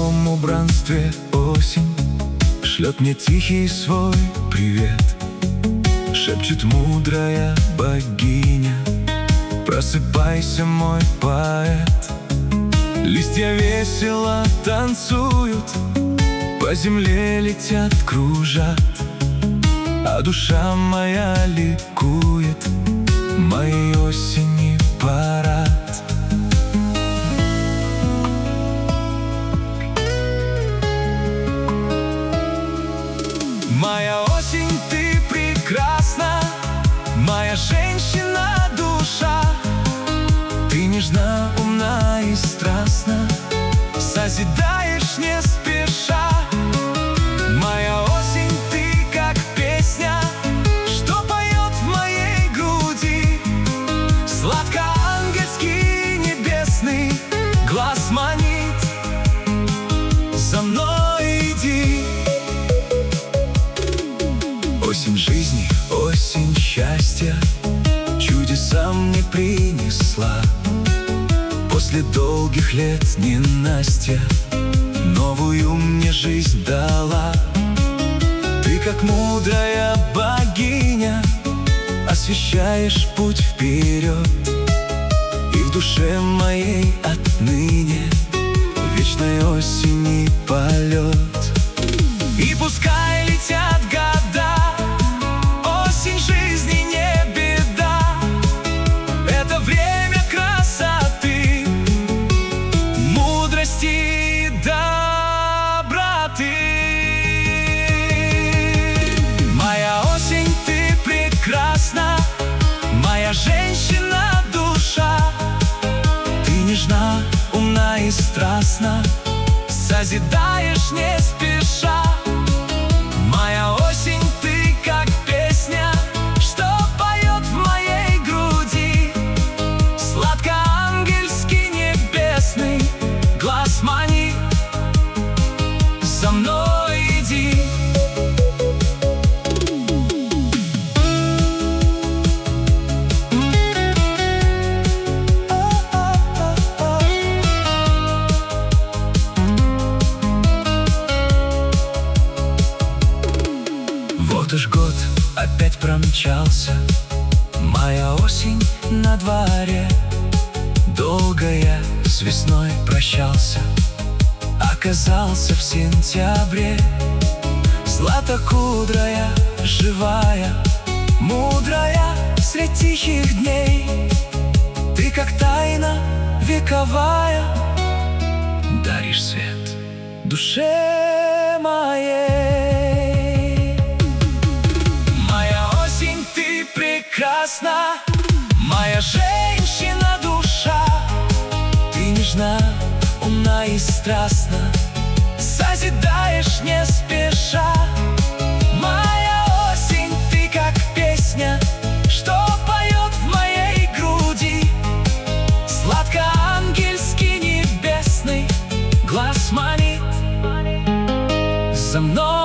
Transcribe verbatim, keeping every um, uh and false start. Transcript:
ночном убранстве осень шлет мне тихий свой привет. Шепчет мудрая богиня: просыпайся, мой поэт. Листья весело танцуют, по земле летят, кружат, а душа моя ликует, моей осени парад. Моя осень, ты прекрасна, моя женщина-душа. Ты нежна, умна и страстна, созидаешь не спеша. Моя осень, ты как песня, что поет в моей груди. Сладко-ангельский небесный глаз манит: за мной иди. Осень жизни, осень счастья чудеса мне принесла. После долгих лет ненастья новую мне жизнь дала. Ты, как мудрая богиня, освещаешь путь вперед, и в душе моей отныне вечной осени полет. И пускай летят года, осень жизни не беда. Это время красоты, мудрости и доброты. Моя осень, ты прекрасна, моя женщина-душа. Ты нежна, умна и страстна, созидаешь не спеша. Моя осень, ты как песня, что поет в моей груди. Сладко-ангельский небесный глаз манит: за мной иди. Вот уж год опять промчался, моя осень на дворе. Долго я с весной прощался, оказался в сентябре. Златокудрая, живая, мудрая средь тихих дней. Ты как тайна вековая, даришь свет душе моей. Моя осень, ты прекрасна, моя женщина-душа. Ты нежна, умна и страстна, созидаешь не спеша. Моя осень, ты как песня, что поет в моей груди. Сладко-ангельский небесный глаз манит: за мной